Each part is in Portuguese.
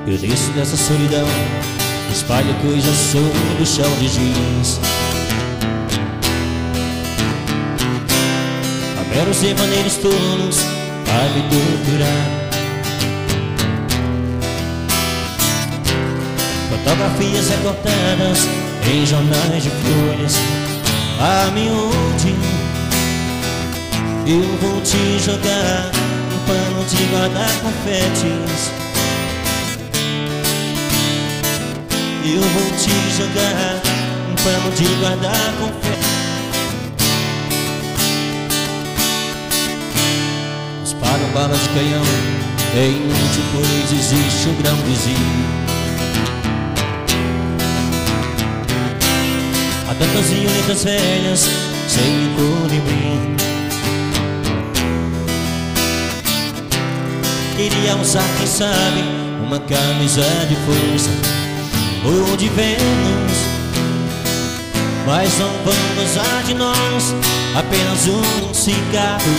Eu desço dessa solidão, espalho coisas sobre o chão de jeans. A meros devaneios tolos vai me torturar. Fotografias recortadas em jornais de folhas a miúde. Eu vou te jogar no pano de guardar confetes. Eu vou te jogar um pano de guardar confetes. Disparam balas de canhão, é inútil, pois existe um grão vizinho. Há tantas violetas velhas sem colibrim. Queria usar, quem sabe, uma camisa de força ou de Vênus, mas não vamos usar de nós apenas um cigarro.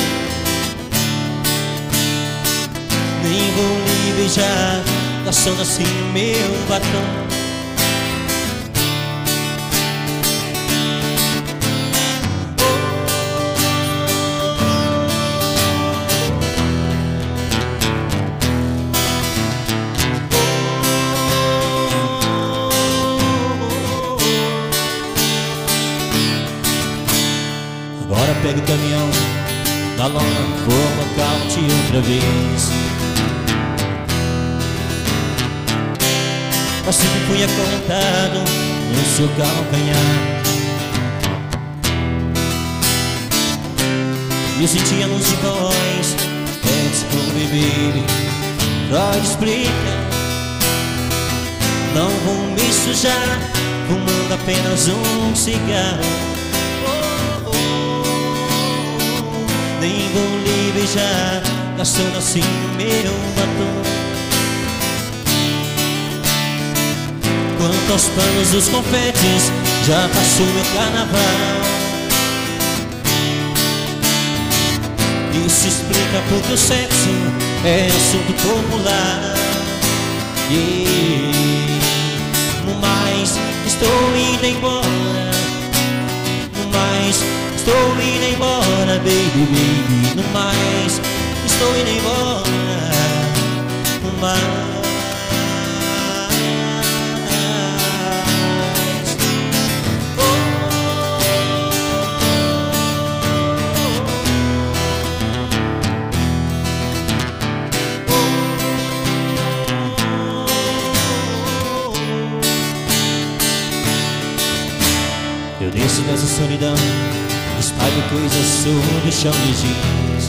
Nem vou lhe beijar, gastando assim meu batom. Agora pega o caminhão da lona, vou nocaute outra vez. Mas sempre fui acorrentado no seu calcanhar. E eu senti a luz de voz, let's go baby, Freud explica. Não vou me sujar, fumando apenas um cigarro. Nem vou lhe beijar, gastando assim meu batom. Quanto aos panos dos confetes, já passou meu carnaval. Isso explica porque o sexo é assunto popular. No mais, estou indo embora. No mais, estou indo embora, baby, baby. No mais, estou indo embora. No mais. Eu desço dessa solidão, espalho coisas sobre o chão de jeans.